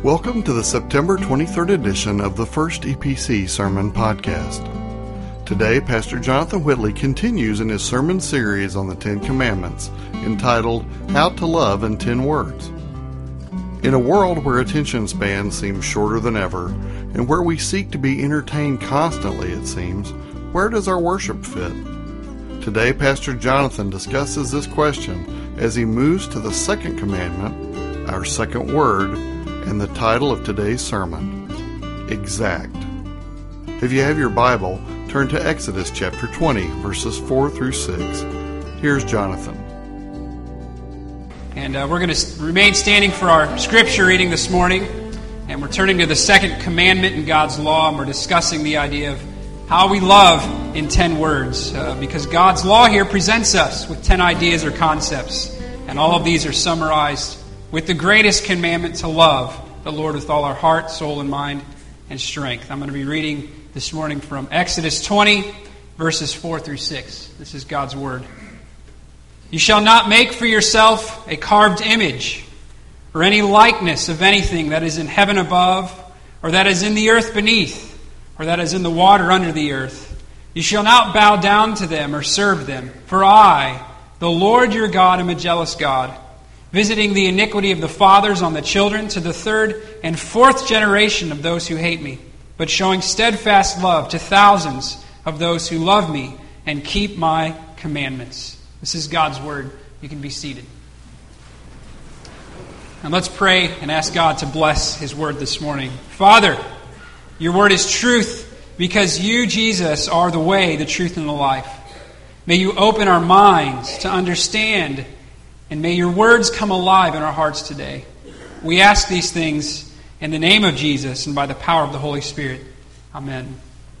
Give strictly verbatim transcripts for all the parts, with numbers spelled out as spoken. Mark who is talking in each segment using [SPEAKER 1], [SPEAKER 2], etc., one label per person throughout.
[SPEAKER 1] Welcome to the September twenty-third edition of the First E P C Sermon Podcast. Today, Pastor Jonathan Whitley continues in his sermon series on the Ten Commandments, entitled How to Love in Ten Words. In a world where attention spans seem shorter than ever, and where we seek to be entertained constantly, it seems, where does our worship fit? Today, Pastor Jonathan discusses this question as he moves to the second commandment, our second word, and the title of today's sermon, Exact. If you have your Bible, turn to Exodus chapter twenty, verses four through six. Here's Jonathan.
[SPEAKER 2] And uh, we're going to remain standing for our scripture reading this morning, and we're turning to the second commandment in God's law, and we're discussing the idea of how we love in ten words, uh, because God's law here presents us with ten ideas or concepts, and all of these are summarized with the greatest commandment to love the Lord with all our heart, soul, and mind, and strength. I'm going to be reading this morning from Exodus twenty, verses four through six. This is God's word. You shall not make for yourself a carved image, or any likeness of anything that is in heaven above, or that is in the earth beneath, or that is in the water under the earth. You shall not bow down to them or serve them, for I, the Lord your God, am a jealous God, visiting the iniquity of the fathers on the children to the third and fourth generation of those who hate me, but showing steadfast love to thousands of those who love me and keep my commandments. This is God's word. You can be seated. And let's pray and ask God to bless His word this morning. Father, your word is truth because you, Jesus, are the way, the truth, and the life. May you open our minds to understand, and may your words come alive in our hearts today. We ask these things in the name of Jesus and by the power of the Holy Spirit. Amen.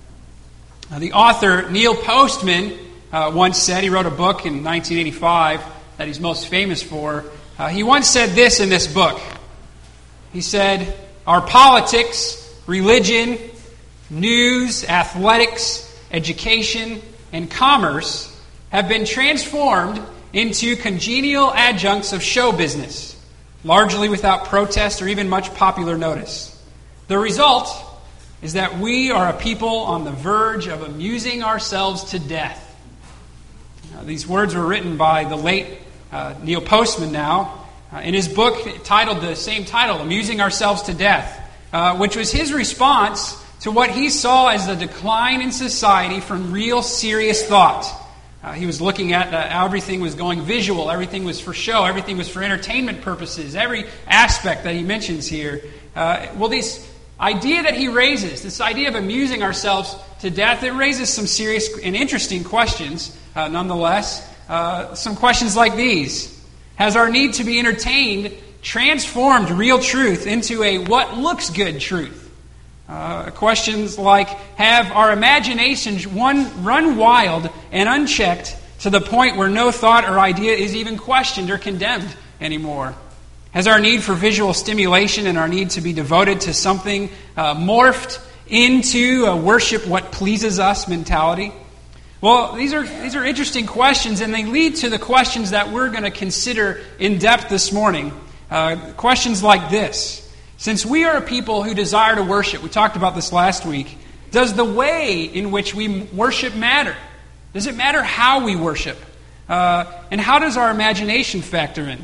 [SPEAKER 2] Now, the author Neil Postman uh, once said, he wrote a book in nineteen eighty-five that he's most famous for. Uh, he once said this in this book. He said, our politics, religion, news, athletics, education, and commerce have been transformed into congenial adjuncts of show business, largely without protest or even much popular notice. The result is that we are a people on the verge of amusing ourselves to death. Now, these words were written by the late uh, Neil Postman now, uh, in his book titled the same title, Amusing Ourselves to Death, uh, which was his response to what he saw as the decline in society from real serious thought. Uh, he was looking at uh, how everything was going visual, everything was for show, everything was for entertainment purposes, every aspect that he mentions here. Uh, well, this idea that he raises, this idea of amusing ourselves to death, it raises some serious and interesting questions, uh, nonetheless. Uh, some questions like these. Has our need to be entertained transformed real truth into a what looks good truth? Uh, questions like, have our imaginations one, run wild and unchecked to the point where no thought or idea is even questioned or condemned anymore? Has our need for visual stimulation and our need to be devoted to something uh, morphed into a worship what pleases us mentality? Well, these are these are interesting questions, and they lead to the questions that we're going to consider in depth this morning. Uh, questions like this. Since we are a people who desire to worship, we talked about this last week, does the way in which we worship matter? Does it matter how we worship? Uh, and how does our imagination factor in?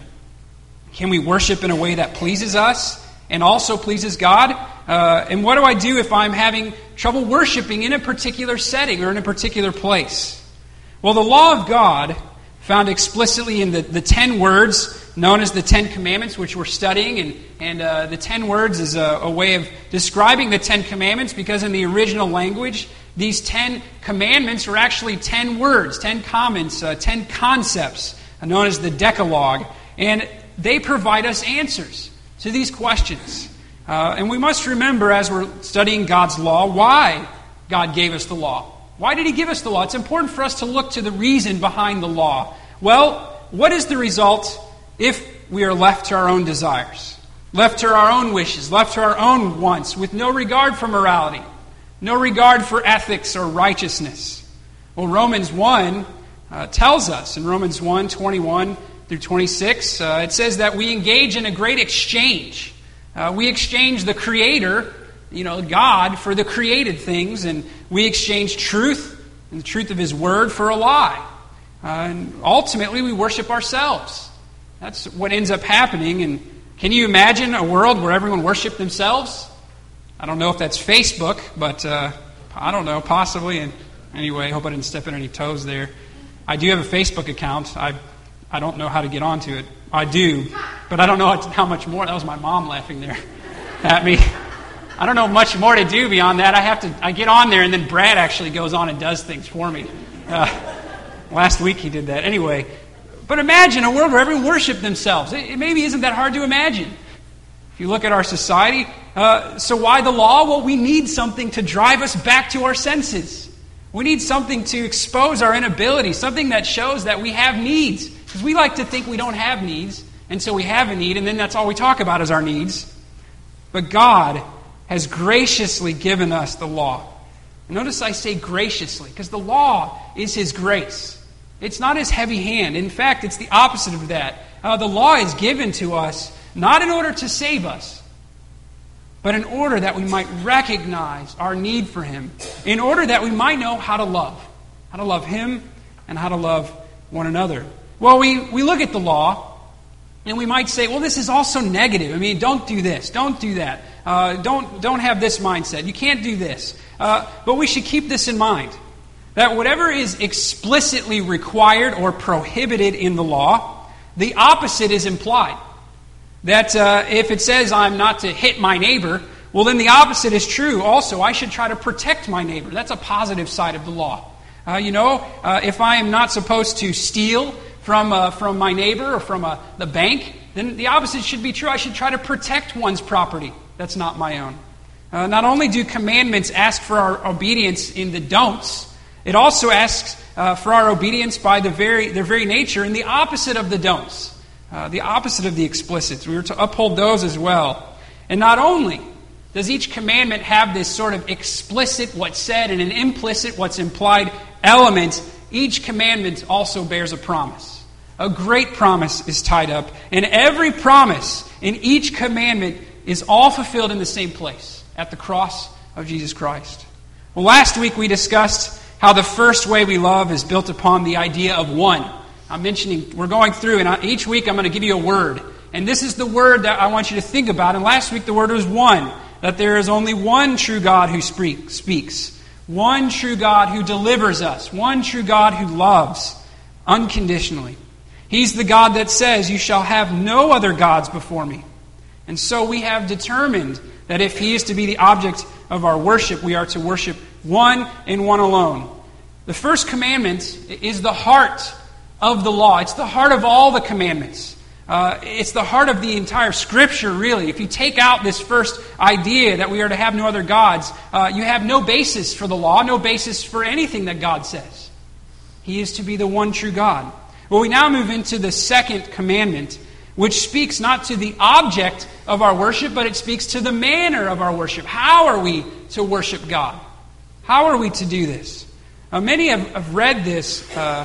[SPEAKER 2] Can we worship in a way that pleases us and also pleases God? Uh, and what do I do if I'm having trouble worshiping in a particular setting or in a particular place? Well, the law of God, found explicitly in the, the ten words known as the Ten Commandments, which we're studying. And, and uh, the ten words is a, a way of describing the Ten Commandments, because in the original language, these ten commandments were actually ten words, ten comments, uh, ten concepts, uh, known as the Decalogue. And they provide us answers to these questions. Uh, and we must remember, as we're studying God's law, why God gave us the law. Why did He give us the law? It's important for us to look to the reason behind the law. Well, what is the result if we are left to our own desires, left to our own wishes, left to our own wants, with no regard for morality, no regard for ethics or righteousness? Well, Romans one uh, tells us, in Romans one, twenty-one through twenty-six, uh, it says that we engage in a great exchange. Uh, we exchange the Creator, you know, God, for the created things, and we exchange truth and the truth of His Word for a lie. Uh, and ultimately, we worship ourselves. That's what ends up happening. And can you imagine a world where everyone worshiped themselves? I don't know if that's Facebook, but uh, I don't know, possibly. And anyway, I hope I didn't step on any toes there. I do have a Facebook account. I I don't know how to get onto it. I do, but I don't know how much more. That was my mom laughing there at me. I don't know much more to do beyond that. I have to. I get on there, and then Brad actually goes on and does things for me. Uh, last week he did that. Anyway, but imagine a world where everyone worshiped themselves. It, it maybe isn't that hard to imagine. If you look at our society, uh, so why the law? Well, we need something to drive us back to our senses. We need something to expose our inability, something that shows that we have needs. Because we like to think we don't have needs, and so we have a need, and then that's all we talk about is our needs. But God has graciously given us the law. Notice I say graciously, because the law is His grace. It's not His heavy hand. In fact, it's the opposite of that. Uh, the law is given to us not in order to save us, but in order that we might recognize our need for Him, in order that we might know how to love, how to love Him and how to love one another. Well, we, we look at the law, and we might say, well, this is also negative. I mean, don't do this, don't do that. Uh, don't, don't have this mindset. You can't do this. Uh, but we should keep this in mind, that whatever is explicitly required or prohibited in the law, the opposite is implied. That uh, if it says I'm not to hit my neighbor, well, then the opposite is true also. I should try to protect my neighbor. That's a positive side of the law. Uh, you know, uh, if I am not supposed to steal from uh, from my neighbor or from uh, the bank, then the opposite should be true. I should try to protect one's property that's not my own. Uh, not only do commandments ask for our obedience in the don'ts, it also asks uh, for our obedience by the very their very nature in the opposite of the don'ts. Uh, the opposite of the explicits. We were to uphold those as well. And not only does each commandment have this sort of explicit what's said and an implicit what's implied element, each commandment also bears a promise. A great promise is tied up. And every promise in each commandment is all fulfilled in the same place, at the cross of Jesus Christ. Well, last week we discussed how the first way we love is built upon the idea of one. I'm mentioning, we're going through, and each week I'm going to give you a word. And this is the word that I want you to think about. And last week the word was one. That there is only one true God who speak, speaks. One true God who delivers us. One true God who loves unconditionally. He's the God that says, you shall have no other gods before me. And so we have determined that if He is to be the object of our worship, we are to worship one and one alone. The first commandment is the heart of the law. It's the heart of all the commandments. Uh, it's the heart of the entire Scripture, really. If you take out this first idea that we are to have no other gods, uh, you have no basis for the law, no basis for anything that God says. He is to be the one true God. Well, we now move into the second commandment, which speaks not to the object of our worship, but it speaks to the manner of our worship. How are we to worship God? How are we to do this? Uh, many have, have read this uh,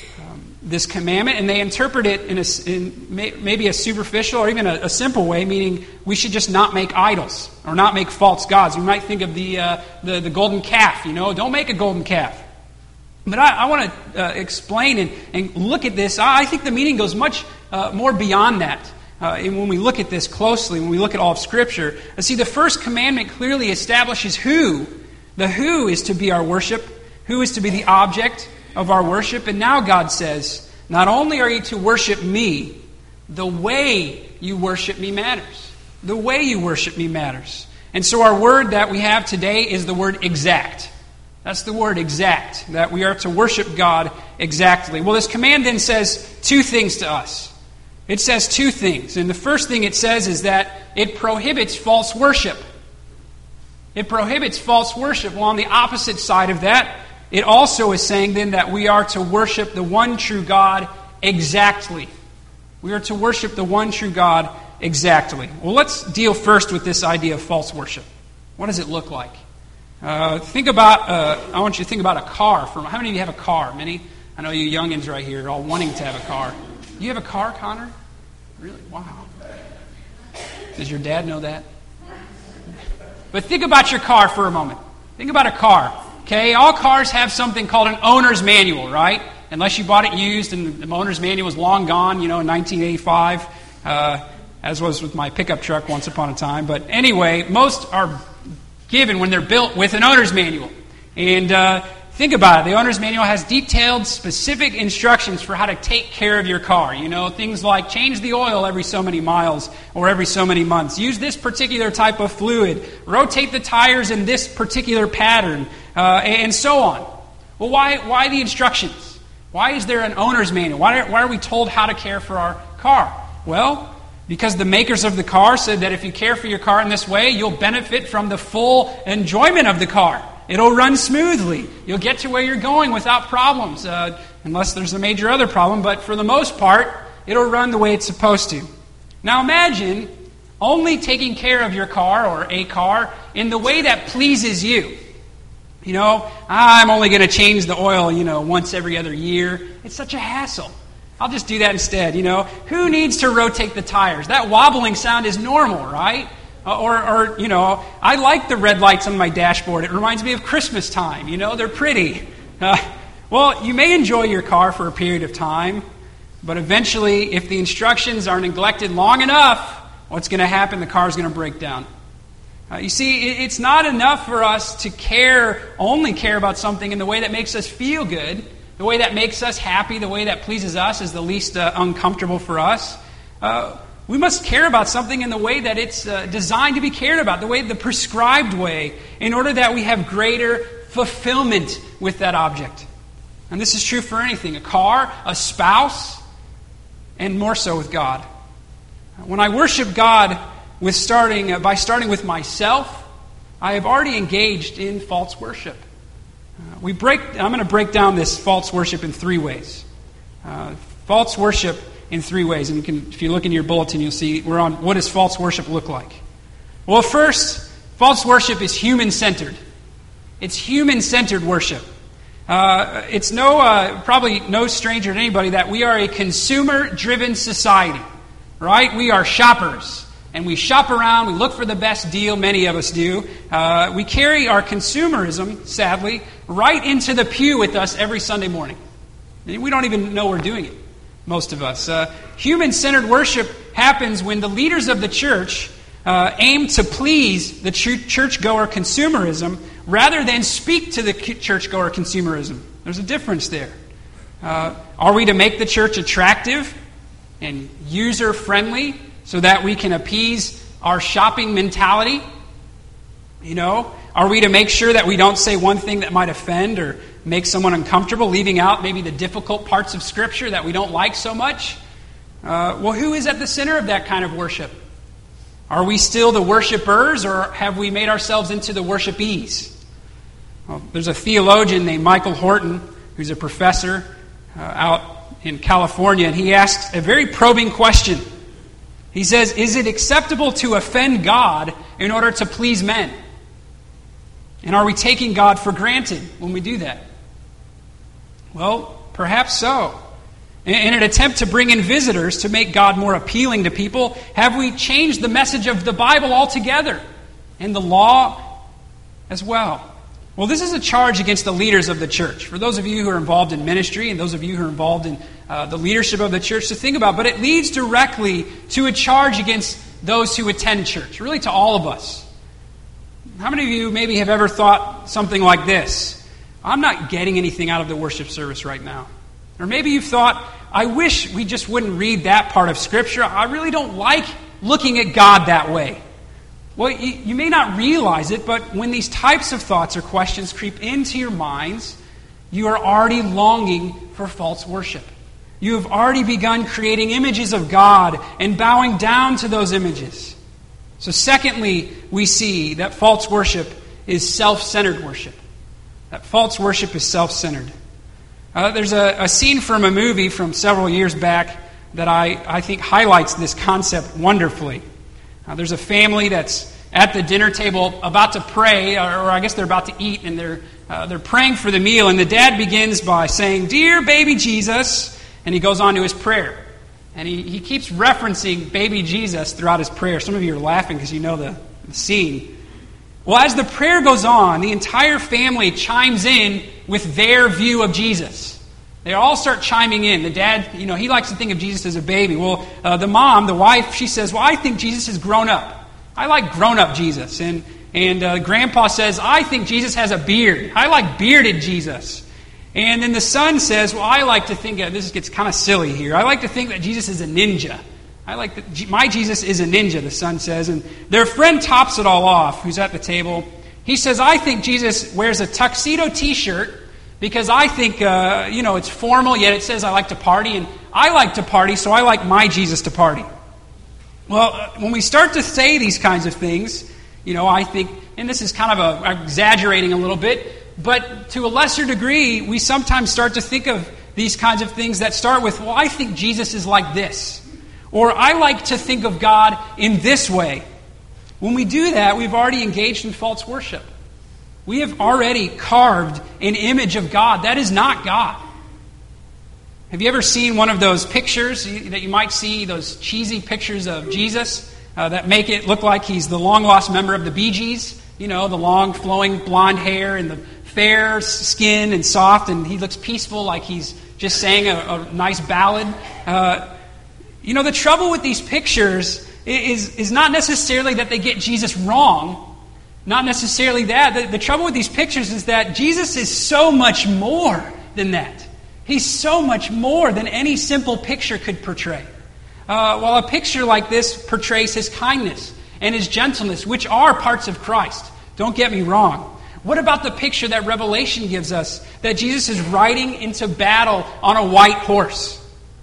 [SPEAKER 2] this commandment, and they interpret it in, a, in may, maybe a superficial or even a, a simple way, meaning we should just not make idols or not make false gods. We might think of the uh, the, the golden calf, you know, don't make a golden calf. But I, I want to uh, explain and, and look at this. I, I think the meaning goes much uh, more beyond that. Uh, and when we look at this closely, when we look at all of Scripture, uh, see, the first commandment clearly establishes who. The who is to be our worship, who is to be the object of our worship. And now God says, not only are you to worship me, the way you worship me matters. The way you worship me matters. And so our word that we have today is the word exact. That's the word exact, that we are to worship God exactly. Well, this command then says two things to us. It says two things. And the first thing it says is that it prohibits false worship. It prohibits false worship. Well, on the opposite side of that, it also is saying then that we are to worship the one true God exactly. We are to worship the one true God exactly. Well, let's deal first with this idea of false worship. What does it look like? Uh, think about, uh, I want you to think about a car. For, how many of you have a car? Many? I know you youngins right here are all wanting to have a car. Do you have a car, Connor? Really? Wow. Does your dad know that? But think about your car for a moment. Think about a car. Okay, all cars have something called an owner's manual, right? Unless you bought it used and the owner's manual was long gone, you know, in nineteen eighty-five, uh, as was with my pickup truck once upon a time. But anyway, most are given when they're built with an owner's manual. And uh, think about it. The owner's manual has detailed, specific instructions for how to take care of your car. You know, things like change the oil every so many miles or every so many months. Use this particular type of fluid. Rotate the tires in this particular pattern, uh, and so on. Well, why, why the instructions? Why is there an owner's manual? Why are, why are we told how to care for our car? Well, because the makers of the car said that if you care for your car in this way, you'll benefit from the full enjoyment of the car. It'll run smoothly. You'll get to where you're going without problems, uh, unless there's a major other problem. But for the most part, it'll run the way it's supposed to. Now imagine only taking care of your car or a car in the way that pleases you. You know, I'm only going to change the oil, you know, once every other year. It's such a hassle. I'll just do that instead, you know. Who needs to rotate the tires? That wobbling sound is normal, right? Or, or, you know, I like the red lights on my dashboard. It reminds me of Christmas time. You know, they're pretty. Uh, well, you may enjoy your car for a period of time, but eventually, if the instructions are neglected long enough, what's going to happen? The car's going to break down. Uh, you see, it, it's not enough for us to care, only care about something in the way that makes us feel good, the way that makes us happy, the way that pleases us is the least uh, uncomfortable for us. Uh, We must care about something in the way that it's uh, designed to be cared about, the way, the prescribed way, in order that we have greater fulfillment with that object. And this is true for anything, a car, a spouse, and more so with God. When I worship God with starting uh, by starting with myself, I have already engaged in false worship. Uh, we break. I'm going to break down this false worship in three ways. Uh, false worship. In three ways. And you can, if you look in your bulletin, you'll see we're on what does false worship look like. Well, first, false worship is human-centered. It's human-centered worship. Uh, it's no uh, probably no stranger to anybody that we are a consumer-driven society, right? We are shoppers, and we shop around. We look for the best deal. Many of us do. Uh, we carry our consumerism, sadly, right into the pew with us every Sunday morning. And we don't even know we're doing it. Most of us. Uh, human-centered worship happens when the leaders of the church uh, aim to please the ch- churchgoer consumerism rather than speak to the churchgoer consumerism. There's a difference there. Uh, are we to make the church attractive and user-friendly so that we can appease our shopping mentality? You know, are we to make sure that we don't say one thing that might offend or make someone uncomfortable, leaving out maybe the difficult parts of Scripture that we don't like so much? Uh, well, who is at the center of that kind of worship? Are we still the worshipers, or have we made ourselves into the worshipees? Well, there's a theologian named Michael Horton, who's a professor uh, out in California, and he asks a very probing question. He says, is it acceptable to offend God in order to please men? And are we taking God for granted when we do that? Well, perhaps so. In an attempt to bring in visitors to make God more appealing to people, have we changed the message of the Bible altogether? And the law as well? Well, this is a charge against the leaders of the church. For those of you who are involved in ministry and those of you who are involved in uh, the leadership of the church to think about. But it leads directly to a charge against those who attend church, really to all of us. How many of you maybe have ever thought something like this? I'm not getting anything out of the worship service right now. Or maybe you've thought, I wish we just wouldn't read that part of Scripture. I really don't like looking at God that way. Well, you, you may not realize it, but when these types of thoughts or questions creep into your minds, you are already longing for false worship. You have already begun creating images of God and bowing down to those images. So secondly, we see that false worship is self-centered worship. That false worship is self-centered. Uh, there's a, a scene from a movie from several years back that I, I think highlights this concept wonderfully. Uh, there's a family that's at the dinner table about to pray, or, or I guess they're about to eat, and they're uh, they're praying for the meal, and the dad begins by saying, "Dear baby Jesus," and he goes on to his prayer. And he, he keeps referencing baby Jesus throughout his prayer. Some of you are laughing because you know the, the scene. Well, as the prayer goes on, the entire family chimes in with their view of Jesus. They all start chiming in. The dad, you know, he likes to think of Jesus as a baby. Well, uh, the mom, the wife, she says, well, I think Jesus has grown up. I like grown-up Jesus. And and uh, Grandpa says, I think Jesus has a beard. I like bearded Jesus. And then the son says, well, I like to think, of, this gets kind of silly here, I like to think that Jesus is a ninja. I like that my Jesus is a ninja, the son says. And their friend tops it all off, who's at the table. He says, I think Jesus wears a tuxedo t-shirt because I think, uh, you know, it's formal, yet it says I like to party. And I like to party, so I like my Jesus to party. Well, uh, when we start to say these kinds of things, you know, I think, and this is kind of a, exaggerating a little bit, but to a lesser degree, we sometimes start to think of these kinds of things that start with, well, I think Jesus is like this. Or I like to think of God in this way. When we do that, we've already engaged in false worship. We have already carved an image of God. That is not God. Have you ever seen one of those pictures that you might see, those cheesy pictures of Jesus uh, that make it look like he's the long-lost member of the Bee Gees? You know, the long, flowing blonde hair and the fair skin and soft, and he looks peaceful like he's just saying a, a nice ballad. Uh, you know, the trouble with these pictures is, is not necessarily that they get Jesus wrong. Not necessarily that. The, the trouble with these pictures is that Jesus is so much more than that. He's so much more than any simple picture could portray. Uh, while a picture like this portrays his kindness and his gentleness, which are parts of Christ. Don't get me wrong. What about the picture that Revelation gives us, that Jesus is riding into battle on a white horse?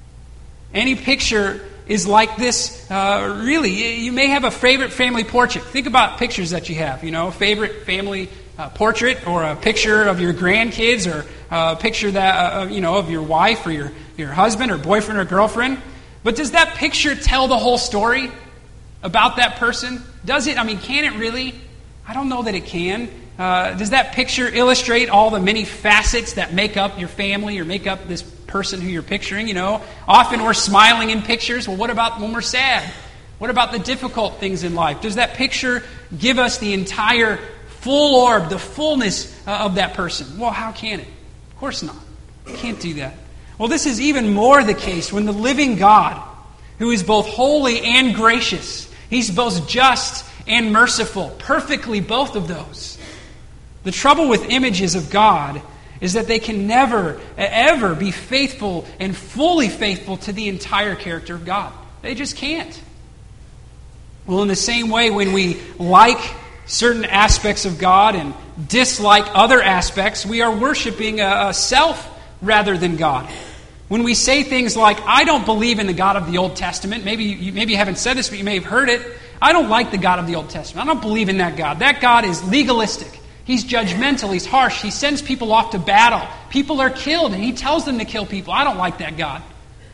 [SPEAKER 2] Any picture is like this, uh, really. You may have a favorite family portrait. Think about pictures that you have, you know, favorite family uh, portrait, or a picture of your grandkids, or a picture that, uh, you know, of your wife or your, your husband or boyfriend or girlfriend. But does that picture tell the whole story about that person? Does it? I mean, can it really? I don't know that it can. Uh, does that picture illustrate all the many facets that make up your family or make up this person who you're picturing? You know, often we're smiling in pictures. Well, what about when we're sad? What about the difficult things in life? Does that picture give us the entire full orb, the fullness uh, of that person? Well, how can it? Of course not. It can't do that. Well, this is even more the case when the living God, who is both holy and gracious, he's both just and merciful, perfectly both of those. The trouble with images of God is that they can never, ever be faithful and fully faithful to the entire character of God. They just can't. Well, in the same way, when we like certain aspects of God and dislike other aspects, we are worshiping a, a self rather than God. When we say things like, I don't believe in the God of the Old Testament, maybe you, maybe you haven't said this, but you may have heard it. I don't like the God of the Old Testament. I don't believe in that God. That God is legalistic. He's judgmental. He's harsh. He sends people off to battle. People are killed, and he tells them to kill people. I don't like that God.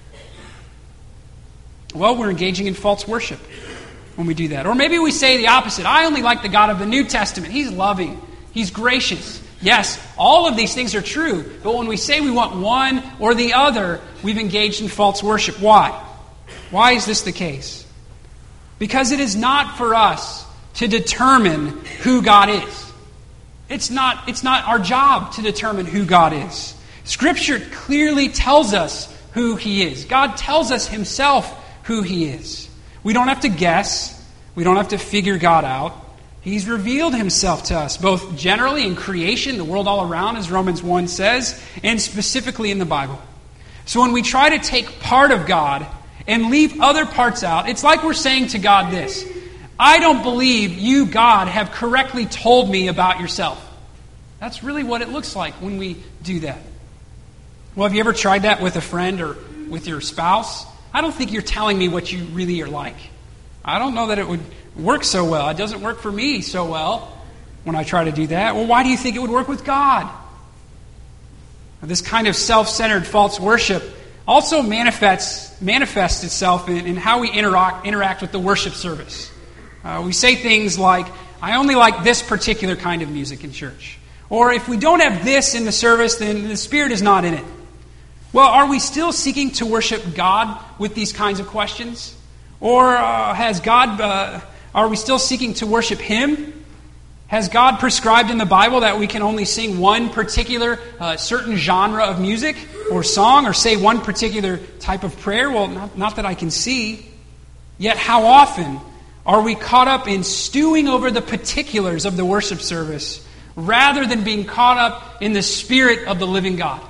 [SPEAKER 2] Well, we're engaging in false worship when we do that. Or maybe we say the opposite. I only like the God of the New Testament. He's loving. He's gracious. Yes, all of these things are true. But when we say we want one or the other, we've engaged in false worship. Why? Why is this the case? Because it is not for us to determine who God is. It's not, it's not our job to determine who God is. Scripture clearly tells us who He is. God tells us Himself who He is. We don't have to guess. We don't have to figure God out. He's revealed Himself to us, both generally in creation, the world all around, as Romans one says, and specifically in the Bible. So when we try to take part of God and leave other parts out, it's like we're saying to God this: I don't believe you, God, have correctly told me about yourself. That's really what it looks like when we do that. Well, have you ever tried that with a friend or with your spouse? I don't think you're telling me what you really are like. I don't know that it would work so well. It doesn't work for me so well when I try to do that. Well, why do you think it would work with God? This kind of self-centered false worship also manifests manifests itself in, in how we interact, interact with the worship service. Uh, we say things like, I only like this particular kind of music in church. Or if we don't have this in the service, then the Spirit is not in it. Well, are we still seeking to worship God with these kinds of questions? Or uh, has God, uh, are we still seeking to worship Him? Has God prescribed in the Bible that we can only sing one particular uh, certain genre of music or song or say one particular type of prayer? Well, not, not that I can see. Yet how often are we caught up in stewing over the particulars of the worship service rather than being caught up in the spirit of the living God?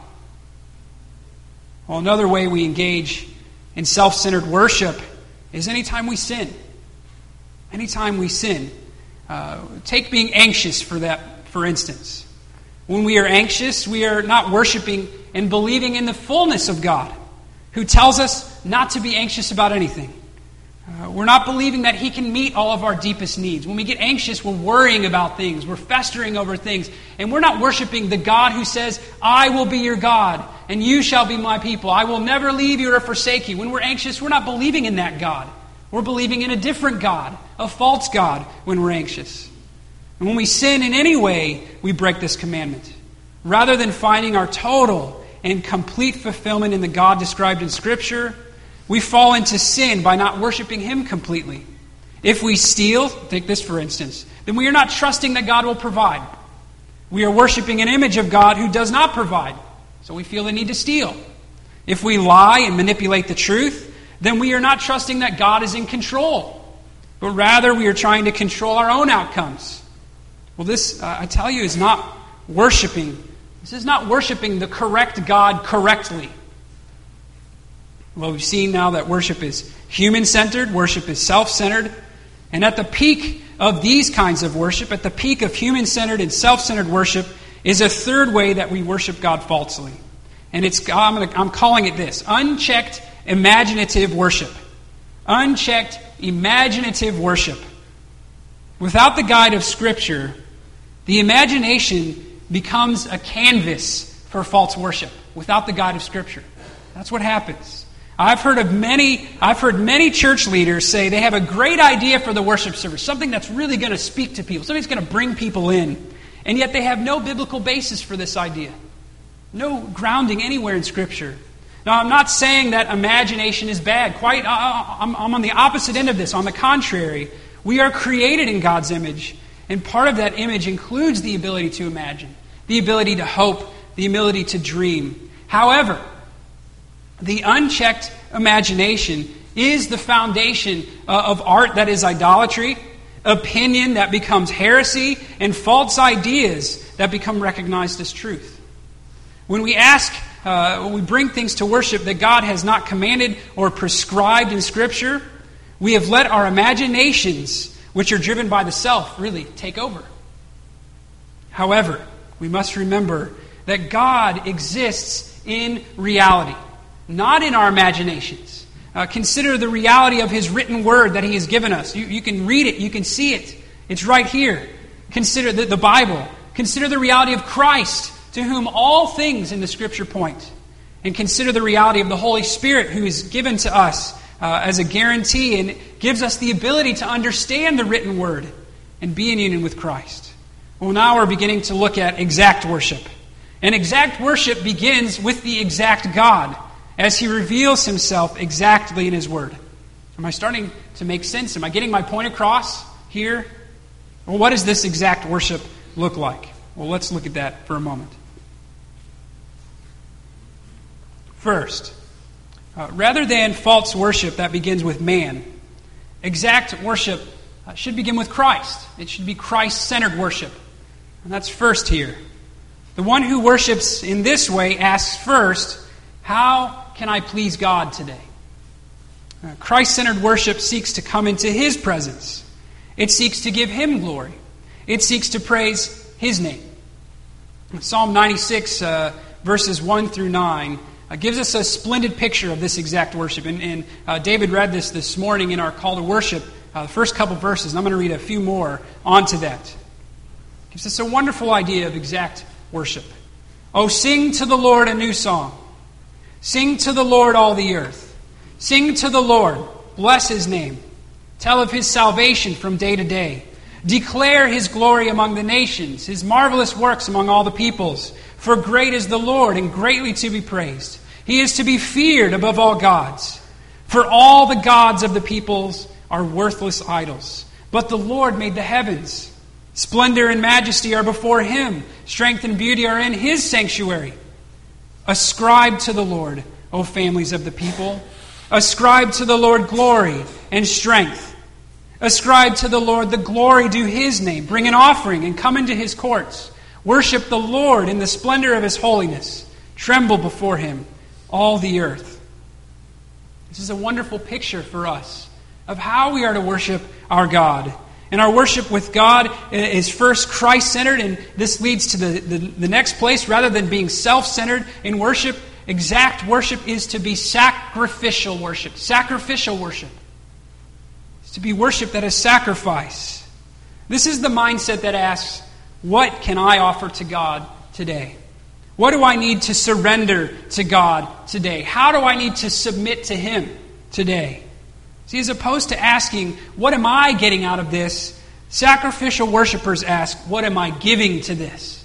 [SPEAKER 2] Well, another way we engage in self-centered worship is anytime we sin. Anytime we sin. Uh, take being anxious for that, for instance. When we are anxious, we are not worshiping and believing in the fullness of God, who tells us not to be anxious about anything. Uh, we're not believing that He can meet all of our deepest needs. When we get anxious, we're worrying about things. We're festering over things. And we're not worshiping the God who says, I will be your God, and you shall be my people. I will never leave you or forsake you. When we're anxious, we're not believing in that God. We're believing in a different God, a false God, when we're anxious. And when we sin in any way, we break this commandment. Rather than finding our total and complete fulfillment in the God described in Scripture, we fall into sin by not worshiping Him completely. If we steal, take this for instance, then we are not trusting that God will provide. We are worshiping an image of God who does not provide, so we feel the need to steal. If we lie and manipulate the truth, then we are not trusting that God is in control, but rather we are trying to control our own outcomes. Well, this, uh, I tell you, is not worshiping. This is not worshiping the correct God correctly. Well, we've seen now that worship is human-centered, worship is self-centered, and at the peak of these kinds of worship, at the peak of human-centered and self-centered worship, is a third way that we worship God falsely. And it's I'm, gonna, I'm calling it this: unchecked imaginative worship. Unchecked imaginative worship. Without the guide of Scripture, the imagination becomes a canvas for false worship. Without the guide of Scripture. That's what happens. I've heard of many, I've heard many church leaders say they have a great idea for the worship service, something that's really going to speak to people, something that's going to bring people in, and yet they have no biblical basis for this idea. No grounding anywhere in Scripture. Now, I'm not saying that imagination is bad. Quite, uh, I'm, I'm on the opposite end of this. On the contrary, we are created in God's image, and part of that image includes the ability to imagine, the ability to hope, the ability to dream. However, the unchecked imagination is the foundation uh, of art that is idolatry, opinion that becomes heresy, and false ideas that become recognized as truth. When we ask, uh, when we bring things to worship that God has not commanded or prescribed in Scripture, we have let our imaginations, which are driven by the self, really take over. However, we must remember that God exists in reality, not in our imaginations. Uh, consider the reality of His written word that He has given us. You, you can read it. You can see it. It's right here. Consider the, the Bible. Consider the reality of Christ, to whom all things in the Scripture point. And consider the reality of the Holy Spirit, who is given to us uh, as a guarantee and gives us the ability to understand the written word and be in union with Christ. Well, now we're beginning to look at exact worship. And exact worship begins with the exact God, as He reveals Himself exactly in His Word. Am I starting to make sense? Am I getting my point across here? Well, what does this exact worship look like? Well, let's look at that for a moment. First, uh, rather than false worship that begins with man, exact worship uh, should begin with Christ. It should be Christ-centered worship. And that's first here. The one who worships in this way asks first, how can I please God today? Uh, Christ-centered worship seeks to come into His presence. It seeks to give Him glory. It seeks to praise His name. Psalm ninety-six, uh, verses one through nine, uh, gives us a splendid picture of this exact worship. And, and uh, David read this this morning in our call to worship, uh, the first couple verses. And I'm going to read a few more onto that. It gives us a wonderful idea of exact worship. Oh, sing to the Lord a new song. Sing to the Lord all the earth. Sing to the Lord. Bless His name. Tell of His salvation from day to day. Declare His glory among the nations, His marvelous works among all the peoples. For great is the Lord, and greatly to be praised. He is to be feared above all gods. For all the gods of the peoples are worthless idols. But the Lord made the heavens. Splendor and majesty are before Him. Strength and beauty are in His sanctuary. Ascribe to the Lord, O families of the people. Ascribe to the Lord glory and strength. Ascribe to the Lord the glory due His name. Bring an offering and come into His courts. Worship the Lord in the splendor of His holiness. Tremble before Him, all the earth. This is a wonderful picture for us of how we are to worship our God. And our worship with God is first Christ-centered, and this leads to the, the, the next place. Rather than being self-centered in worship, exact worship is to be sacrificial worship. Sacrificial worship. It's to be worship that is sacrifice. This is the mindset that asks, what can I offer to God today? What do I need to surrender to God today? How do I need to submit to Him today? See, as opposed to asking, what am I getting out of this? Sacrificial worshipers ask, what am I giving to this?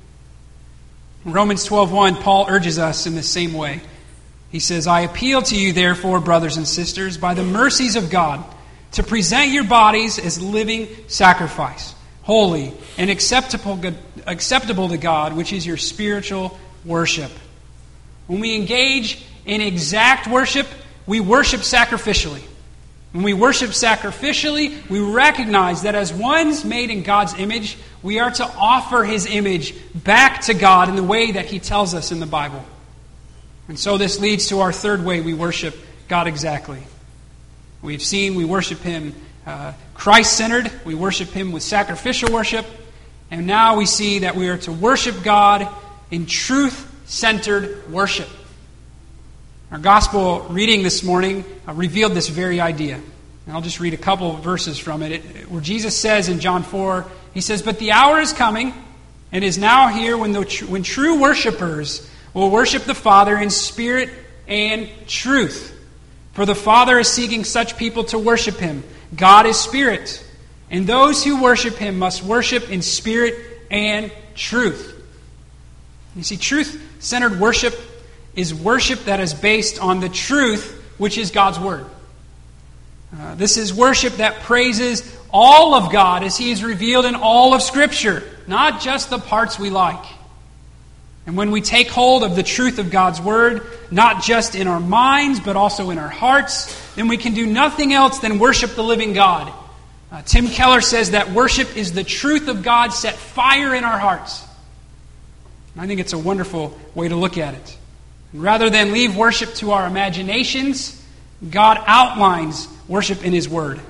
[SPEAKER 2] In Romans twelve one, Paul urges us in the same way. He says, I appeal to you, therefore, brothers and sisters, by the mercies of God, to present your bodies as living sacrifice, holy and acceptable, acceptable to God, which is your spiritual worship. When we engage in exact worship, we worship sacrificially. When we worship sacrificially, we recognize that as ones made in God's image, we are to offer His image back to God in the way that He tells us in the Bible. And so this leads to our third way we worship God exactly. We've seen we worship Him uh, Christ-centered. We worship Him with sacrificial worship. And now we see that we are to worship God in truth-centered worship. Our gospel reading this morning uh, revealed this very idea. And I'll just read a couple of verses from it. it. Where Jesus says in John four, He says, But the hour is coming, and is now here, when, the, when true worshipers will worship the Father in spirit and truth. For the Father is seeking such people to worship Him. God is spirit, and those who worship Him must worship in spirit and truth. You see, truth-centered worship is worship that is based on the truth, which is God's Word. Uh, this is worship that praises all of God as He is revealed in all of Scripture, not just the parts we like. And when we take hold of the truth of God's Word, not just in our minds, but also in our hearts, then we can do nothing else than worship the living God. Uh, Tim Keller says that worship is the truth of God set fire in our hearts. And I think it's a wonderful way to look at it. Rather than leave worship to our imaginations, God outlines worship in His Word.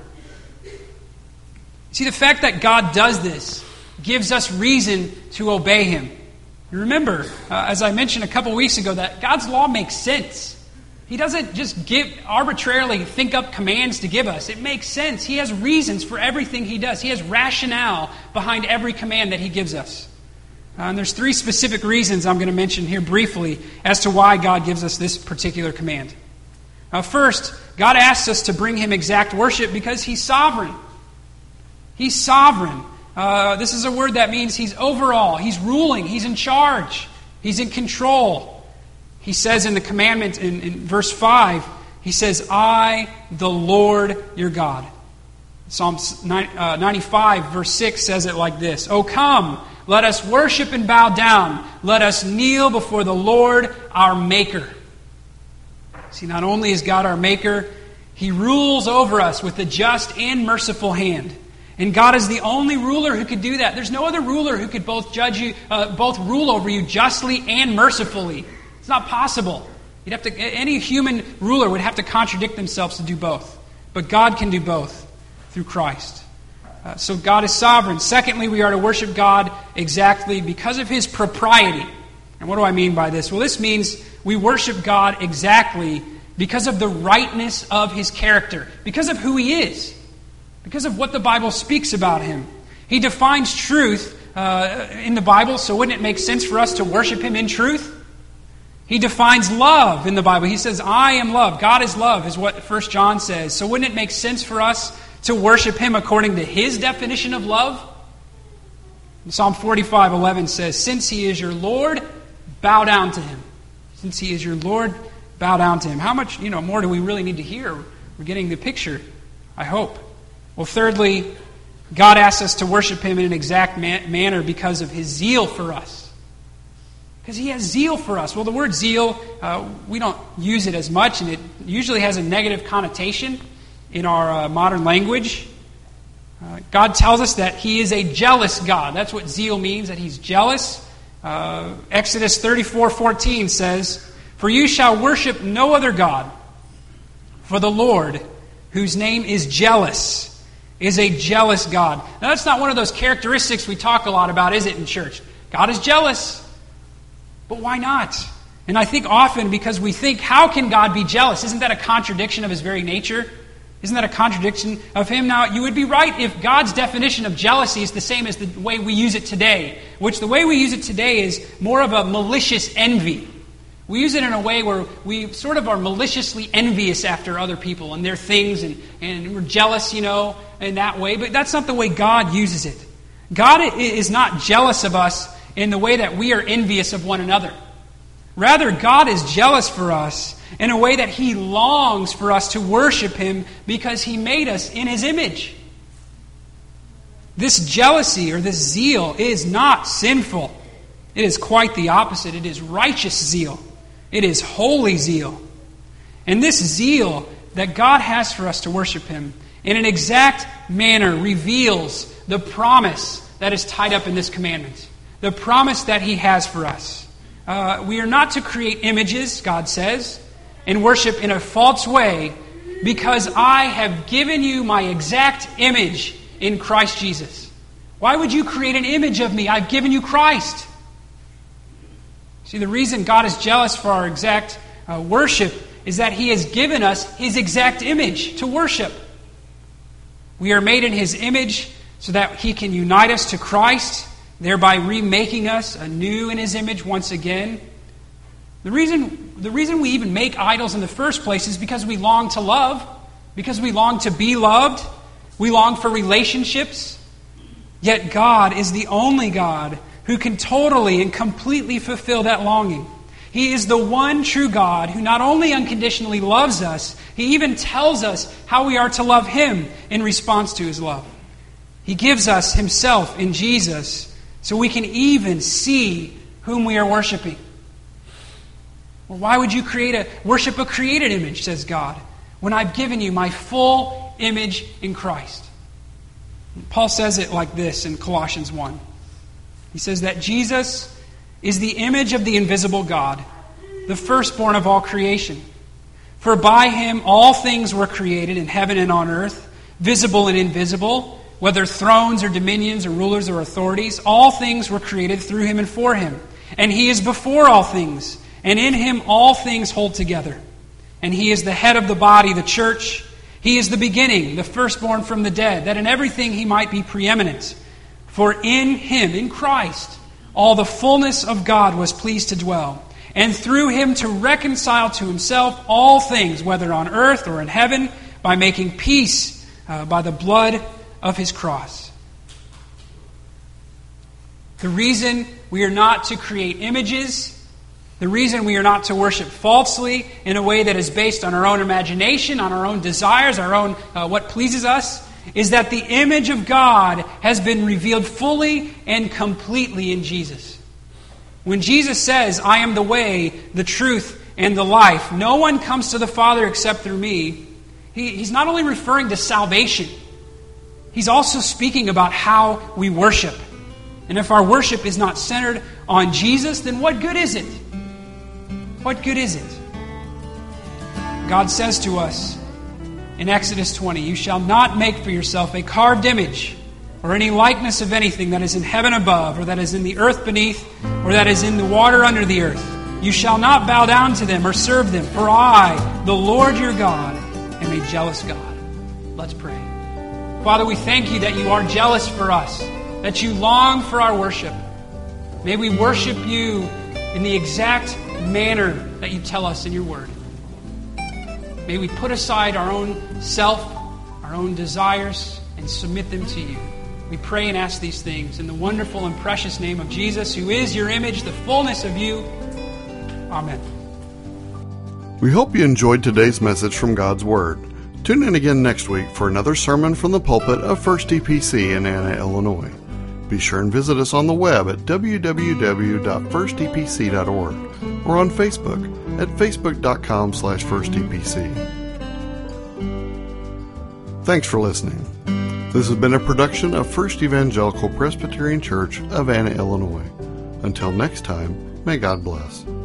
[SPEAKER 2] See, the fact that God does this gives us reason to obey Him. You remember, uh, as I mentioned a couple weeks ago, that God's law makes sense. He doesn't just give arbitrarily think up commands to give us. It makes sense. He has reasons for everything He does. He has rationale behind every command that He gives us. Uh, and there's three specific reasons I'm going to mention here briefly as to why God gives us this particular command. Uh, first, God asks us to bring Him exact worship because He's sovereign. He's sovereign. Uh, this is a word that means He's over all. He's ruling. He's in charge. He's in control. He says in the commandment in, in verse five, He says, I, the Lord your God. Psalm ninety-five, verse six says it like this, O come, let us worship and bow down. Let us kneel before the Lord our Maker. See, not only is God our Maker, He rules over us with a just and merciful hand. And God is the only ruler who could do that. There's no other ruler who could both judge you, uh, both rule over you justly and mercifully. It's not possible. You'd have to. Any human ruler would have to contradict themselves to do both. But God can do both through Christ. Uh, so God is sovereign. Secondly, we are to worship God exactly because of His propriety. And what do I mean by this? Well, this means we worship God exactly because of the rightness of His character, because of who He is, because of what the Bible speaks about Him. He defines truth uh, in the Bible, so wouldn't it make sense for us to worship Him in truth? He defines love in the Bible. He says, I am love. God is love, is what First John says. So wouldn't it make sense for us to worship Him according to His definition of love? Psalm forty-five eleven says, since He is your Lord, bow down to Him. Since he is your Lord, bow down to him. How much, you know, more do we really need to hear? We're getting the picture, I hope. Well, thirdly, God asks us to worship him in an exact man- manner because of his zeal for us. Because he has zeal for us. Well, the word zeal, uh, we don't use it as much, and it usually has a negative connotation in our uh, modern language. Uh, God tells us that he is a jealous God. That's what zeal means, that he's jealous. Uh, Exodus thirty-four fourteen says, "For you shall worship no other God, for the Lord, whose name is jealous, is a jealous God." Now, that's not one of those characteristics we talk a lot about, is it, in church? God is jealous. But why not? And I think often because we think, how can God be jealous? Isn't that a contradiction of his very nature? Isn't that a contradiction of him? Now, you would be right if God's definition of jealousy is the same as the way we use it today, which the way we use it today is more of a malicious envy. We use it in a way where we sort of are maliciously envious after other people and their things, and, and we're jealous, you know, in that way. But that's not the way God uses it. God is not jealous of us in the way that we are envious of one another. Rather, God is jealous for us in a way that he longs for us to worship him because he made us in his image. This jealousy or this zeal is not sinful. It is quite the opposite. It is righteous zeal. It is holy zeal. And this zeal that God has for us to worship him in an exact manner reveals the promise that is tied up in this commandment. The promise that he has for us. Uh, we are not to create images, God says, and worship in a false way, because I have given you my exact image in Christ Jesus. Why would you create an image of me? I've given you Christ. See, the reason God is jealous for our exact uh, worship is that he has given us his exact image to worship. We are made in his image so that he can unite us to Christ, thereby remaking us anew in his image once again. The reason, the reason we even make idols in the first place is because we long to love, because we long to be loved, we long for relationships. Yet God is the only God who can totally and completely fulfill that longing. He is the one true God who not only unconditionally loves us, he even tells us how we are to love him in response to his love. He gives us himself in Jesus, so we can even see whom we are worshiping. Well, why would you create a worship a created image, says God, when I've given you my full image in Christ? Paul says it like this in Colossians one. He says that Jesus is the image of the invisible God, the firstborn of all creation. For by him all things were created in heaven and on earth, visible and invisible, whether thrones or dominions or rulers or authorities, all things were created through him and for him. And he is before all things, and in him all things hold together. And he is the head of the body, the church. He is the beginning, the firstborn from the dead, that in everything he might be preeminent. For in him, in Christ, all the fullness of God was pleased to dwell, and through him to reconcile to himself all things, whether on earth or in heaven, by making peace uh, by the blood of his cross. The reason we are not to create images, the reason we are not to worship falsely in a way that is based on our own imagination, on our own desires, our own uh, what pleases us, is that the image of God has been revealed fully and completely in Jesus. When Jesus says, I am the way, the truth, and the life, no one comes to the Father except through me, he, he's not only referring to salvation, he's also speaking about how we worship. And if our worship is not centered on Jesus, then what good is it? What good is it? God says to us in Exodus twenty, you shall not make for yourself a carved image or any likeness of anything that is in heaven above, or that is in the earth beneath, or that is in the water under the earth. You shall not bow down to them or serve them, for I, the Lord your God, am a jealous God. Let's pray. Father, we thank you that you are jealous for us, that you long for our worship. May we worship you in the exact manner that you tell us in your word. May we put aside our own self, our own desires, and submit them to you. We pray and ask these things in the wonderful and precious name of Jesus, who is your image, the fullness of you. Amen.
[SPEAKER 1] We hope you enjoyed today's message from God's Word. Tune in again next week for another sermon from the pulpit of First E P C in Anna, Illinois. Be sure and visit us on the web at w w w dot first e p c dot org or on Facebook at facebook dot com slash first e p c. Thanks for listening. This has been a production of First Evangelical Presbyterian Church of Anna, Illinois. Until next time, may God bless.